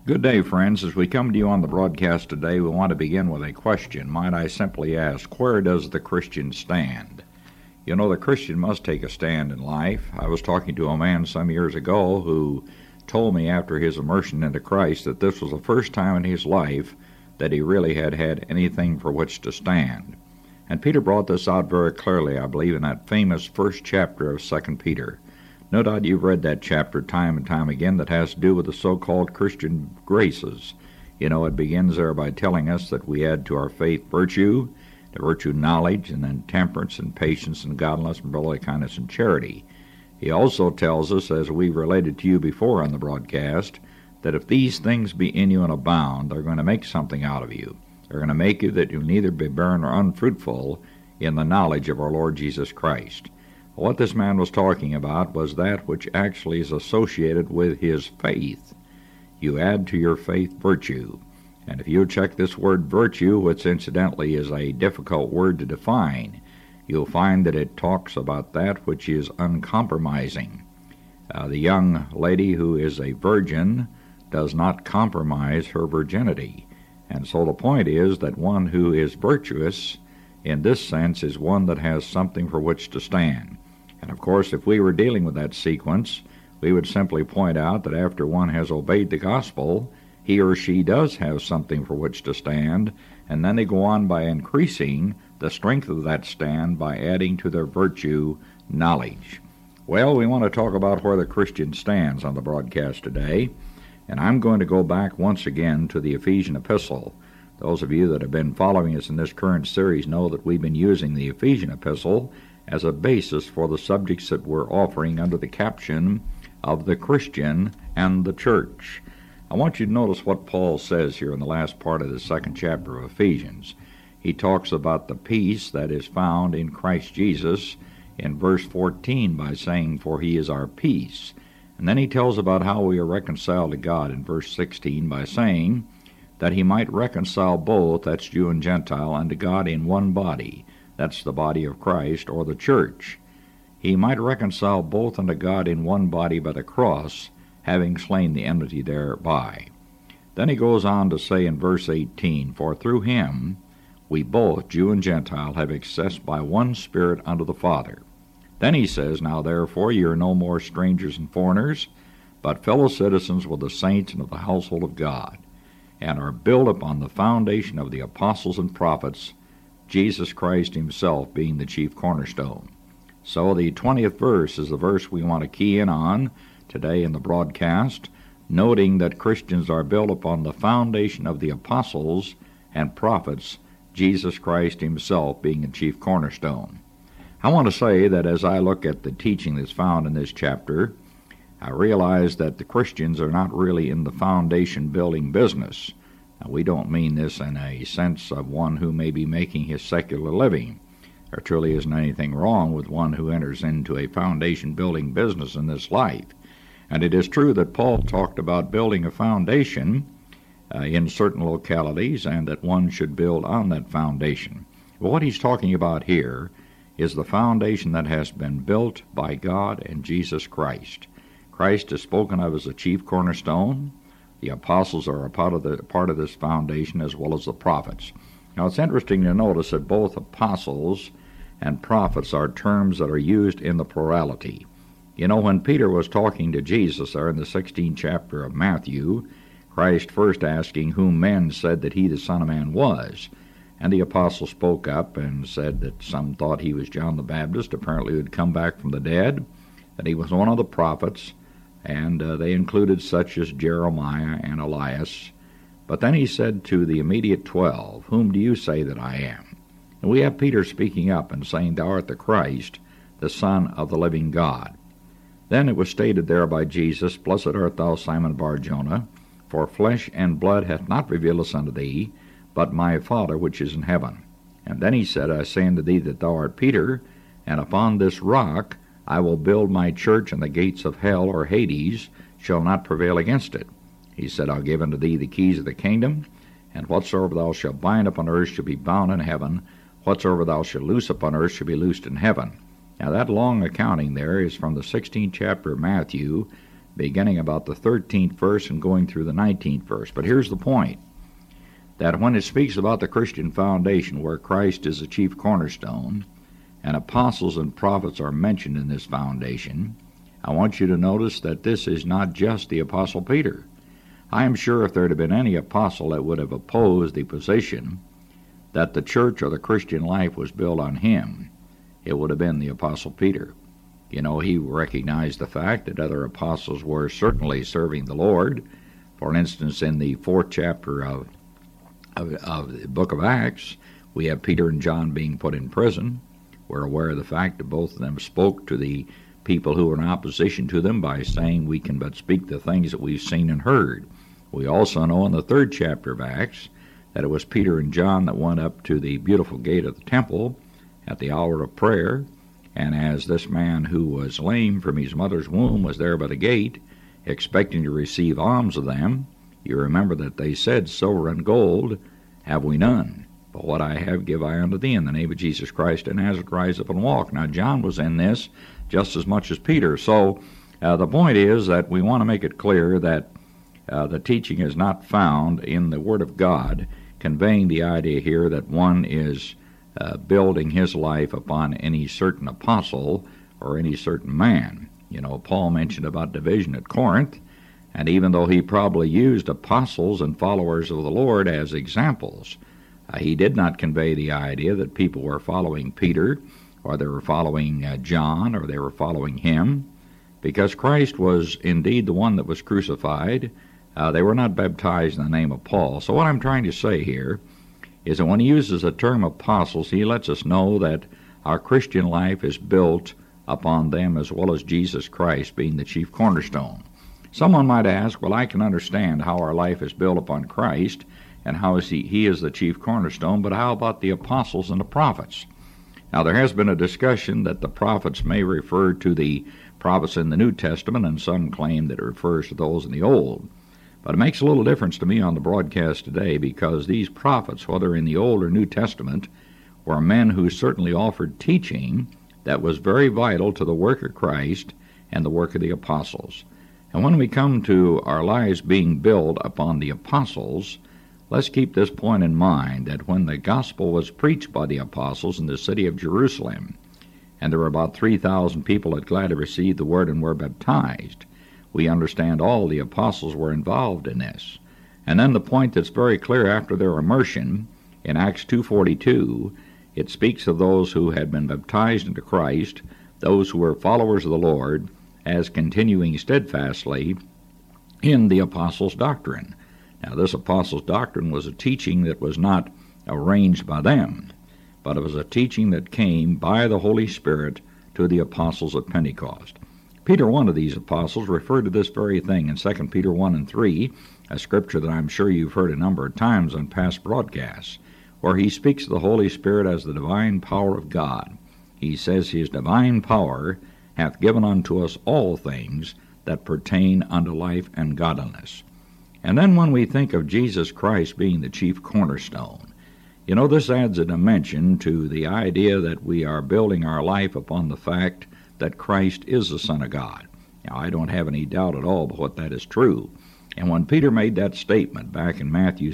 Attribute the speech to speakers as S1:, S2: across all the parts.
S1: Good day, friends. As we come to you on the broadcast today, we want to begin with a question. Might I simply ask, where does the Christian stand? You know, the Christian must take a stand in life. I was talking to a man some years ago who told me after his immersion into Christ that this was the first time in his life that he really had anything for which to stand. And Peter brought this out very clearly, I believe, in that famous first chapter of 2 Peter. No doubt you've read that chapter time and time again that has to do with the so-called Christian graces. You know, it begins there by telling us that we add to our faith virtue, to virtue knowledge, and then temperance and patience and godliness and brotherly kindness and charity. He also tells us, as we related to you before on the broadcast, that if these things be in you and abound, they're going to make something out of you. They're going to make you that you'll neither be barren nor unfruitful in the knowledge of our Lord Jesus Christ. What this man was talking about was that which actually is associated with his faith. You add to your faith virtue. And if you check this word virtue, which incidentally is a difficult word to define, you'll find that it talks about that which is uncompromising. The young lady who is a virgin does not compromise her virginity. And so the point is that one who is virtuous in this sense is one that has something for which to stand. And of course, if we were dealing with that sequence, we would simply point out that after one has obeyed the gospel, he or she does have something for which to stand, and then they go on by increasing the strength of that stand by adding to their virtue knowledge. Well, we want to talk about where the Christian stands on the broadcast today, and I'm going to go back once again to the Ephesian epistle. Those of you that have been following us in this current series know that we've been using the Ephesian epistle as a basis for the subjects that we're offering under the caption of the Christian and the church. I want you to notice what Paul says here in the last part of the second chapter of Ephesians. He talks about the peace that is found in Christ Jesus in verse 14 by saying, "For he is our peace." And then he tells about how we are reconciled to God in verse 16 by saying that he might reconcile both, that's Jew and Gentile, unto God in one body. That's the body of Christ, or the church. He might reconcile both unto God in one body by the cross, having slain the enmity thereby. Then he goes on to say in verse 18, "For through him we both, Jew and Gentile, have access by one Spirit unto the Father." Then he says, "Now therefore ye are no more strangers and foreigners, but fellow citizens with the saints and of the household of God, and are built upon the foundation of the apostles and prophets, Jesus Christ himself being the chief cornerstone." So the 20th verse is the verse we want to key in on today in the broadcast, noting that Christians are built upon the foundation of the apostles and prophets, Jesus Christ himself being the chief cornerstone. I want to say that as I look at the teaching that's found in this chapter, I realize that the Christians are not really in the foundation building business. Now, we don't mean this in a sense of one who may be making his secular living. There truly isn't anything wrong with one who enters into a foundation building business in this life. And it is true that Paul talked about building a foundation in certain localities and that one should build on that foundation. But what he's talking about here is the foundation that has been built by God and Jesus Christ. Christ is spoken of as the chief cornerstone. The apostles are a part of this foundation, as well as the prophets. Now it's interesting to notice that both apostles and prophets are terms that are used in the plurality. You know, when Peter was talking to Jesus there in the 16th chapter of Matthew, Christ first asking whom men said that he, the Son of Man, was. And the apostle spoke up and said that some thought he was John the Baptist, apparently who had come back from the dead, that he was one of the prophets, and they included such as Jeremiah and Elias. But then he said to the immediate 12, "Whom do you say that I am?" And we have Peter speaking up and saying, "Thou art the Christ, the Son of the living God." Then it was stated there by Jesus, "Blessed art thou, Simon Bar-Jonah, for flesh and blood hath not revealed this unto thee, but my Father which is in heaven." And then he said, "I say unto thee that thou art Peter, and upon this rock I will build my church, and the gates of hell, or Hades, shall not prevail against it." He said, "I'll give unto thee the keys of the kingdom, and whatsoever thou shalt bind upon earth shall be bound in heaven, whatsoever thou shalt loose upon earth shall be loosed in heaven." Now that long accounting there is from the 16th chapter of Matthew beginning about the 13th verse and going through the 19th verse. But here's the point, that when it speaks about the Christian foundation, where Christ is the chief cornerstone, and apostles and prophets are mentioned in this foundation, I want you to notice that this is not just the Apostle Peter. I am sure if there had been any apostle that would have opposed the position that the church or the Christian life was built on him, it would have been the Apostle Peter. You know, he recognized the fact that other apostles were certainly serving the Lord. For instance, in the 4th chapter of the book of Acts, we have Peter and John being put in prison. We're aware of the fact that both of them spoke to the people who were in opposition to them by saying, we can but speak the things that we've seen and heard. We also know in the 3rd chapter of Acts that it was Peter and John that went up to the beautiful gate of the temple at the hour of prayer, and as this man who was lame from his mother's womb was there by the gate, expecting to receive alms of them, you remember that they said, silver and gold have we none, but what I have give I unto thee. In the name of Jesus Christ of Nazareth, rise up and walk. Now John was in this just as much as Peter. So the point is that we want to make it clear that the teaching is not found in the Word of God, conveying the idea here that one is building his life upon any certain apostle or any certain man. You know, Paul mentioned about division at Corinth, and even though he probably used apostles and followers of the Lord as examples, he did not convey the idea that people were following Peter, or they were following John, or they were following him, because Christ was indeed the one that was crucified. They were not baptized in the name of Paul. So what I'm trying to say here is that when he uses the term apostles, he lets us know that our Christian life is built upon them as well as Jesus Christ being the chief cornerstone. Someone might ask, well, I can understand how our life is built upon Christ and how he is the chief cornerstone, but how about the apostles and the prophets? Now, there has been a discussion that the prophets may refer to the prophets in the New Testament, and some claim that it refers to those in the Old. But it makes a little difference to me on the broadcast today, because these prophets, whether in the Old or New Testament, were men who certainly offered teaching that was very vital to the work of Christ and the work of the apostles. And when we come to our lives being built upon the apostles, let's keep this point in mind, that when the gospel was preached by the apostles in the city of Jerusalem, and there were about 3,000 people that gladly received the word and were baptized, we understand all the apostles were involved in this. And then the point that's very clear after their immersion, in Acts 2:42, it speaks of those who had been baptized into Christ, those who were followers of the Lord, as continuing steadfastly in the apostles' doctrine. Now, this apostles' doctrine was a teaching that was not arranged by them, but it was a teaching that came by the Holy Spirit to the apostles at Pentecost. Peter, one of these apostles, referred to this very thing in 2 Peter 1 and 3, a scripture that I'm sure you've heard a number of times on past broadcasts, where he speaks of the Holy Spirit as the divine power of God. He says, his divine power hath given unto us all things that pertain unto life and godliness. And then when we think of Jesus Christ being the chief cornerstone, you know, this adds a dimension to the idea that we are building our life upon the fact that Christ is the Son of God. Now, I don't have any doubt at all but what that is true. And when Peter made that statement back in Matthew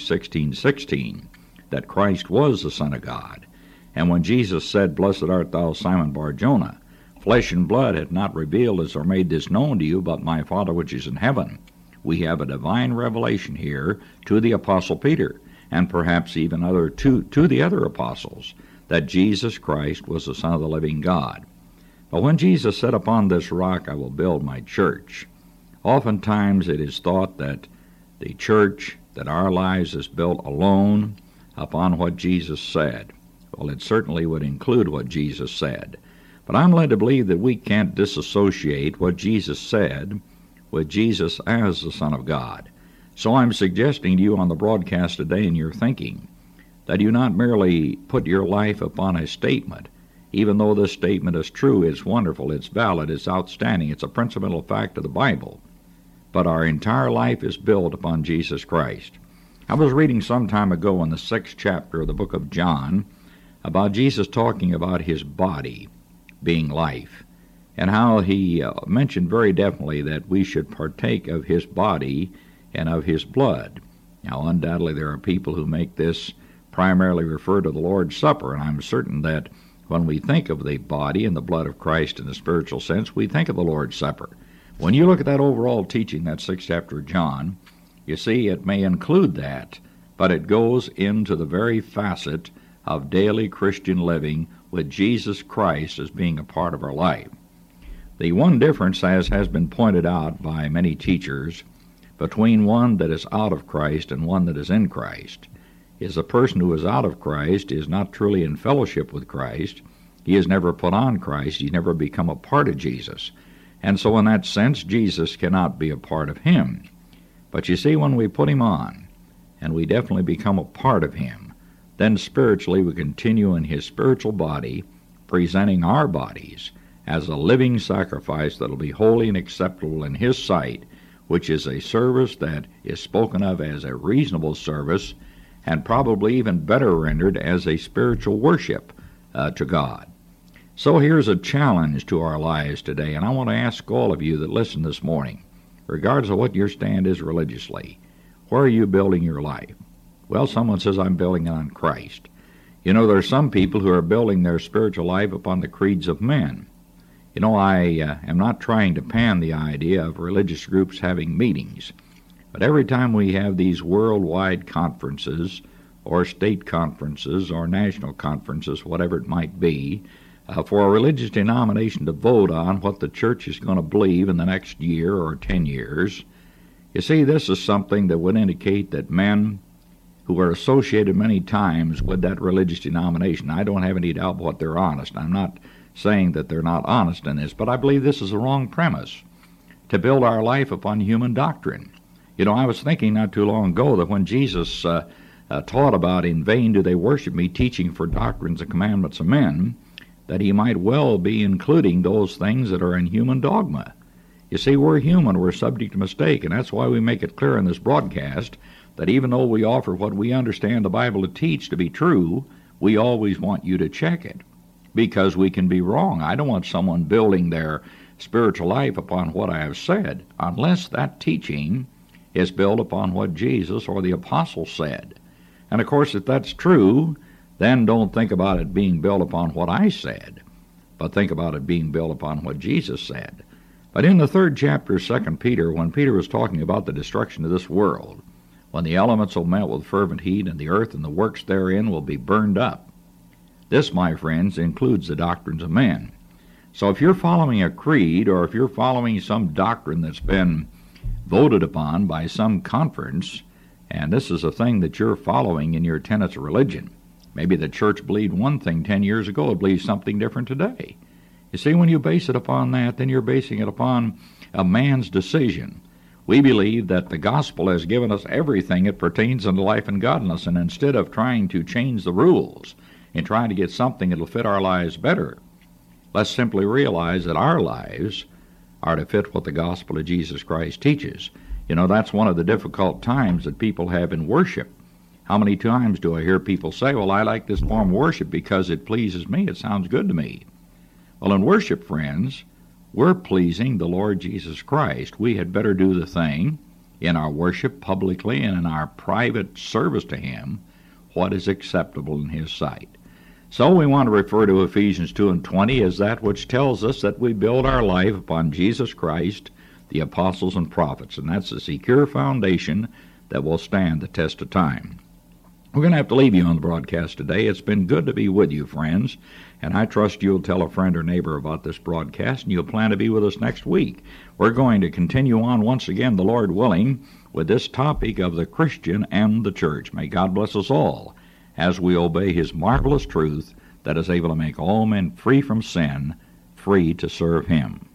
S1: 16:16, that Christ was the Son of God, and when Jesus said, Blessed art thou, Simon Bar-Jonah, flesh and blood hath not revealed this or made this known to you, but my Father which is in heaven, we have a divine revelation here to the Apostle Peter, and perhaps even to the other apostles, that Jesus Christ was the Son of the living God. But when Jesus said, Upon this rock I will build my church, oftentimes it is thought that the church, that our lives is built alone upon what Jesus said. Well, it certainly would include what Jesus said. But I'm led to believe that we can't disassociate what Jesus said with Jesus as the Son of God. So I'm suggesting to you on the broadcast today in your thinking that you not merely put your life upon a statement. Even though this statement is true, it's wonderful, it's valid, it's outstanding, it's a principal fact of the Bible. But our entire life is built upon Jesus Christ. I was reading some time ago in the 6th chapter of the book of John about Jesus talking about his body being life. and how he mentioned very definitely that we should partake of his body and of his blood. Now, undoubtedly, there are people who make this primarily refer to the Lord's Supper, and I'm certain that when we think of the body and the blood of Christ in the spiritual sense, we think of the Lord's Supper. When you look at that overall teaching, that 6th chapter of John, you see it may include that, but it goes into the very facet of daily Christian living with Jesus Christ as being a part of our life. The one difference, as has been pointed out by many teachers, between one that is out of Christ and one that is in Christ, is a person who is out of Christ is not truly in fellowship with Christ. He has never put on Christ. He's never become a part of Jesus. And so in that sense, Jesus cannot be a part of him. But you see, when we put him on, and we definitely become a part of him, then spiritually we continue in his spiritual body, presenting our bodies as a living sacrifice that will be holy and acceptable in his sight, which is a service that is spoken of as a reasonable service, and probably even better rendered as a spiritual worship to God. So here's a challenge to our lives today, and I want to ask all of you that listen this morning, regardless of what your stand is religiously, where are you building your life? Well, someone says, I'm building it on Christ. You know, there are some people who are building their spiritual life upon the creeds of men. You know, I am not trying to pan the idea of religious groups having meetings, but every time we have these worldwide conferences, or state conferences, or national conferences, whatever it might be, for a religious denomination to vote on what the church is going to believe in the next year or 10 years, you see, this is something that would indicate that men who are associated many times with that religious denomination, I don't have any doubt what they're honest. I'm not saying that they're not honest in this, but I believe this is the wrong premise, to build our life upon human doctrine. You know, I was thinking not too long ago that when Jesus taught about in vain do they worship me, teaching for doctrines and commandments of men, that he might well be including those things that are in human dogma. You see, we're human, we're subject to mistake, and that's why we make it clear in this broadcast that even though we offer what we understand the Bible to teach to be true, we always want you to check it, because we can be wrong. I don't want someone building their spiritual life upon what I have said, unless that teaching is built upon what Jesus or the apostles said. And of course, if that's true, then don't think about it being built upon what I said, but think about it being built upon what Jesus said. But in the 3rd chapter of 2 Peter, when Peter was talking about the destruction of this world, when the elements will melt with fervent heat, and the earth and the works therein will be burned up, this, my friends, includes the doctrines of men. So if you're following a creed, or if you're following some doctrine that's been voted upon by some conference, and this is a thing that you're following in your tenets of religion. Maybe the church believed one thing 10 years ago, it believes something different today. You see, when you base it upon that, then you're basing it upon a man's decision. We believe that the gospel has given us everything that pertains unto life and godliness, and instead of trying to change the rules and trying to get something that will fit our lives better, let's simply realize that our lives are to fit what the gospel of Jesus Christ teaches. You know, that's one of the difficult times that people have in worship. How many times do I hear people say, well, I like this form of worship because it pleases me, it sounds good to me. Well, in worship, friends, we're pleasing the Lord Jesus Christ. We had better do the thing in our worship publicly and in our private service to him what is acceptable in his sight. So we want to refer to Ephesians 2:20 as that which tells us that we build our life upon Jesus Christ, the apostles and prophets, and that's a secure foundation that will stand the test of time. We're going to have to leave you on the broadcast today. It's been good to be with you, friends, and I trust you'll tell a friend or neighbor about this broadcast, and you'll plan to be with us next week. We're going to continue on once again, the Lord willing, with this topic of the Christian and the church. May God bless us all as we obey his marvelous truth that is able to make all men free from sin, free to serve him.